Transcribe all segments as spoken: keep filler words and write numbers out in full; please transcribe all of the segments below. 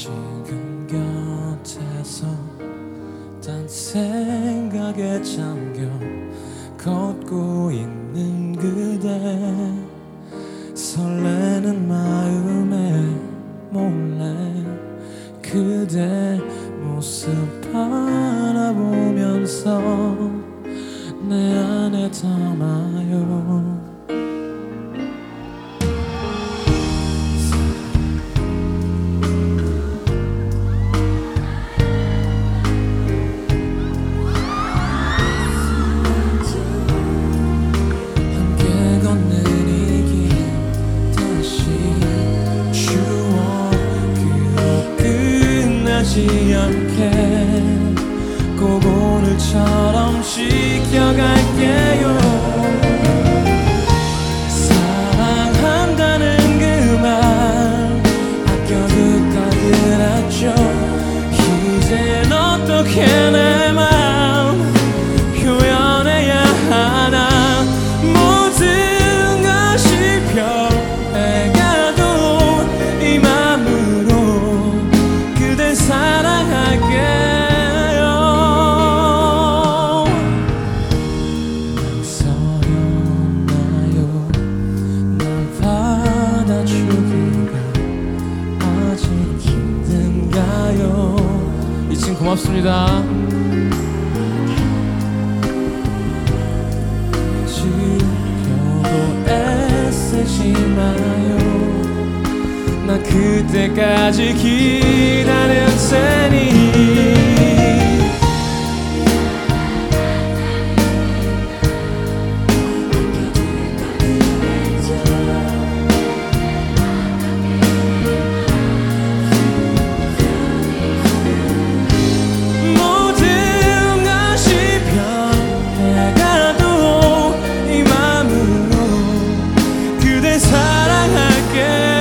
지금 곁에서 딴 생각에 잠겨 걷고 있는 그대, 설레는 마음에 몰래 그대 모습 바라보면서 내 안에 담아요. 하지 않게 꼭 오늘처럼 지켜갈게요. 사랑한다는 그 말 아껴 듣다 들었죠. 이젠 어떻게 내 맘 표현해야 하나. 모든 것이 변해가도 이 맘으로 그댈 사랑할게요. 낭서였나요? 날 받아주기가 아직 힘든가요? 이친 고맙습니다. 지켜도 애쓰지 마요. 나 그때까지 기다릴 테니. 모든 것이 변해가도 이 맘으로 그댈 사랑할게.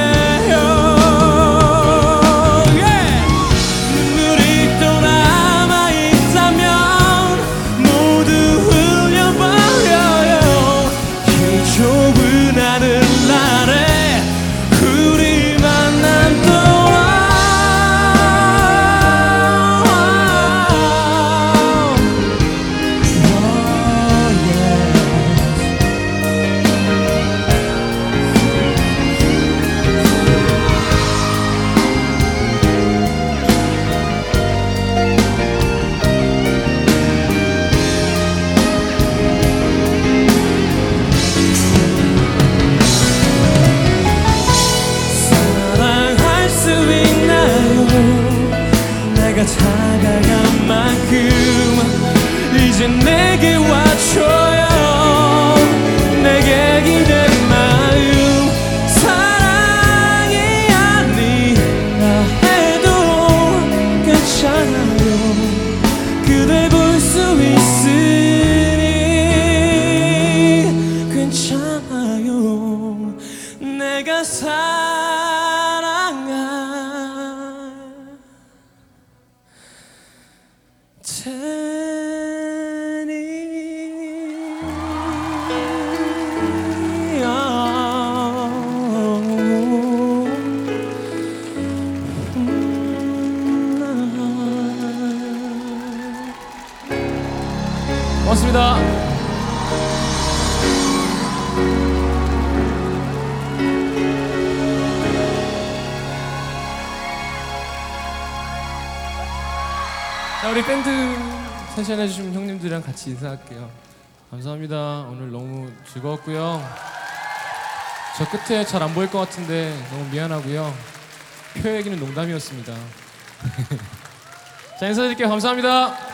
내가 다가간 만큼 이제 내게 와줘요. 내게 기댄 마음 사랑이 아니라 해도 괜찮아요. 그댈 볼 수 있으니 괜찮아요. 내가 사랑한 테니. 고맙습니다. 자, 우리 밴드 세션 해주신 형님들이랑 같이 인사할게요. 감사합니다. 오늘 너무 즐거웠고요. 저 끝에 잘 안 보일 것 같은데 너무 미안하고요. 표 얘기는 농담이었습니다. 자, 인사드릴게요. 감사합니다.